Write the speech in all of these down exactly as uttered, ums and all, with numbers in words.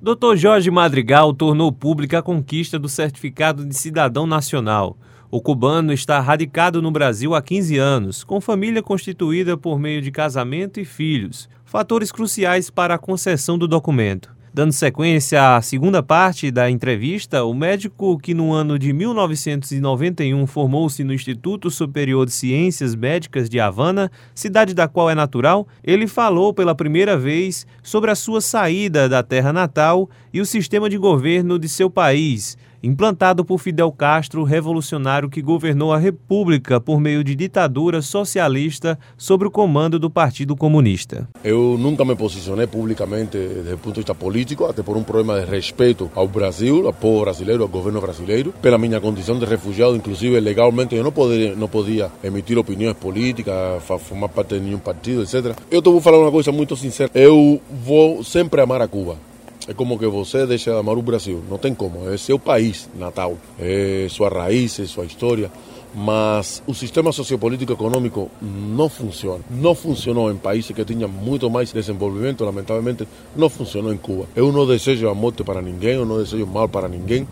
doutor Jorge Madrigal tornou pública a conquista do certificado de cidadão nacional. O cubano está radicado no Brasil há quinze anos, com família constituída por meio de casamento e filhos, fatores cruciais para a concessão do documento. Dando sequência à segunda parte da entrevista, o médico que no ano de mil novecentos e noventa e um formou-se no Instituto Superior de Ciências Médicas de Havana, cidade da qual é natural, ele falou pela primeira vez sobre a sua saída da terra natal e o sistema de governo de seu país, implantado por Fidel Castro, revolucionário que governou a República por meio de ditadura socialista sob o comando do Partido Comunista. Eu nunca me posicionei publicamente desde o ponto de vista político, até por um problema de respeito ao Brasil, ao povo brasileiro, ao governo brasileiro. Pela minha condição de refugiado, inclusive legalmente, eu não podia, não podia emitir opiniões políticas, formar parte de nenhum partido, etcétera. Eu vou falar uma coisa muito sincera. Eu vou sempre amar a Cuba. É como que você deixa de amar o Brasil, não tem como, é seu país natal, é sua raiz, é sua história, mas o sistema sociopolítico econômico não funciona. Não funcionou em países que tinham muito mais desenvolvimento, lamentavelmente não funcionou em Cuba. Eu não desejo a morte para ninguém, eu não desejo mal para ninguém,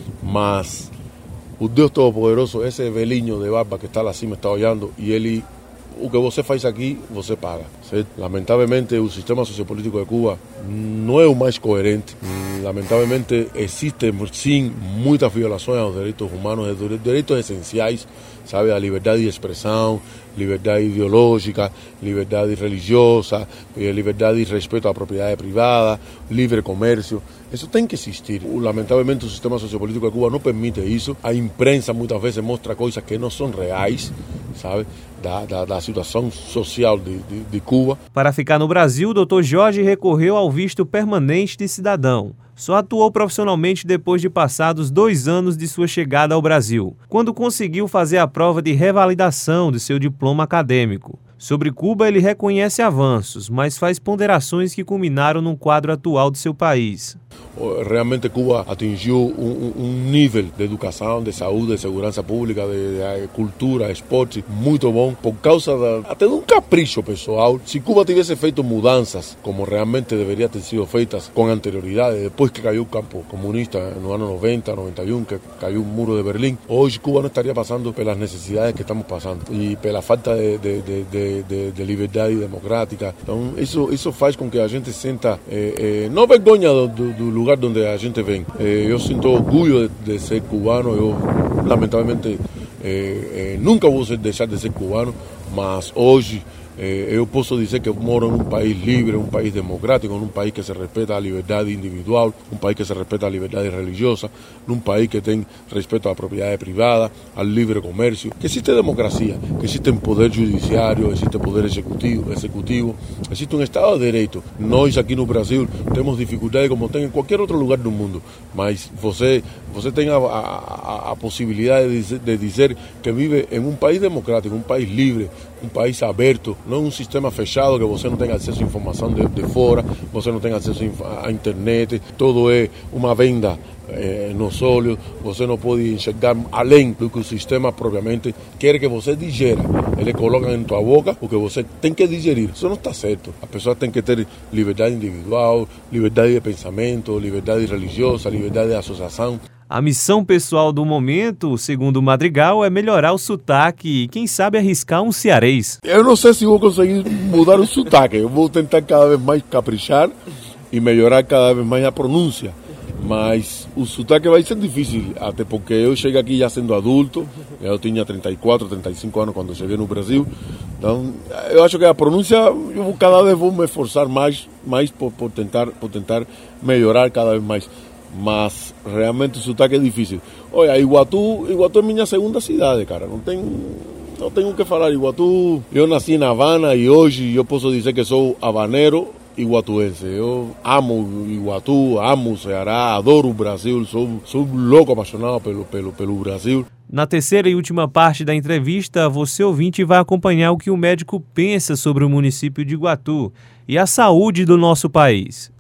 mas o Deus Todo-Poderoso, esse velhinho de barba que está lá acima, está olhando e ele... O que você faz aqui, você paga. Certo? Lamentavelmente, o sistema sociopolítico de Cuba não é o mais coerente. Lamentavelmente, existem, sim, muitas violações aos direitos humanos, direitos essenciais, sabe? A liberdade de expressão, liberdade ideológica, liberdade religiosa, liberdade e respeito à propriedade privada, livre comércio. Isso tem que existir. Lamentavelmente, o sistema sociopolítico de Cuba não permite isso. A imprensa muitas vezes mostra coisas que não são reais, sabe? Da, da, da situação social de, de, de Cuba. Para ficar no Brasil, o doutor Jorge recorreu ao visto permanente de cidadão. Só atuou profissionalmente depois de passados dois anos de sua chegada ao Brasil, quando conseguiu fazer a prova de revalidação de seu diploma acadêmico. Sobre Cuba, ele reconhece avanços, mas faz ponderações que culminaram no quadro atual de seu país. Realmente Cuba atingiu um, um nível de educação, de saúde, de segurança pública, de, de cultura, esporte muito bom, por causa da, até de um capricho pessoal. Se Cuba tivesse feito mudanças, como realmente deveria ter sido feitas com anterioridade, depois que caiu o campo comunista no ano noventa, noventa e um, que caiu o muro de Berlim, hoje Cuba não estaria passando pelas necessidades que estamos passando e pela falta de, de, de, de, de, de liberdade democrática. Então isso, isso faz com que a gente sinta eh, eh, não vergonha do, do, do lugar onde a gente vem. Eh, eu sinto orgulho de, de ser cubano, eu lamentavelmente eh, eh, nunca vou deixar de ser cubano, mas hoje eh, eu posso dizer que eu moro em um país livre, um país democrático, num país que se respeita a liberdade individual, um país que se respeita a liberdade religiosa, num país que tem respeito à propriedade privada, ao livre comércio, que existe democracia, que existe um poder judiciário, existe poder executivo, executivo, existe um Estado de Direito. Nós aqui no Brasil temos dificuldade como tem em qualquer outro lugar do mundo, mas você, você tem a, a, a possibilidade de dizer, de dizer que vive em um país democrático, um país livre, um país aberto, não um sistema fechado que você não tem acesso à informação de, de fora, você não tem acesso à internet, tudo é uma venda eh, nos olhos, você não pode enxergar além do que o sistema propriamente quer que você digera. Ele coloca em tua boca o que você tem que digerir. Isso não está certo. A pessoa tem que ter liberdade individual, liberdade de pensamento, liberdade religiosa, liberdade de associação. A missão pessoal do momento, segundo o Madrigal, é melhorar o sotaque e, quem sabe, arriscar um cearês. Eu não sei se vou conseguir mudar o sotaque. Eu vou tentar cada vez mais caprichar e melhorar cada vez mais a pronúncia. Mas o sotaque vai ser difícil, até porque eu cheguei aqui já sendo adulto. Eu tinha trinta e quatro, trinta e cinco anos quando cheguei no Brasil. Então, eu acho que a pronúncia, eu cada vez vou me esforçar mais, mais por, por, tentar, por tentar melhorar cada vez mais. Mas realmente o sotaque é difícil. Olha, Iguatu, Iguatu é minha segunda cidade, cara. Não tem, não tenho o que falar. Iguatu, eu nasci na Havana e hoje eu posso dizer que sou habanero iguatuense. Eu amo Iguatu, amo o Ceará, adoro o Brasil, sou, sou louco apaixonado pelo, pelo, pelo Brasil. Na terceira e última parte da entrevista, você ouvinte vai acompanhar o que o médico pensa sobre o município de Iguatu e a saúde do nosso país.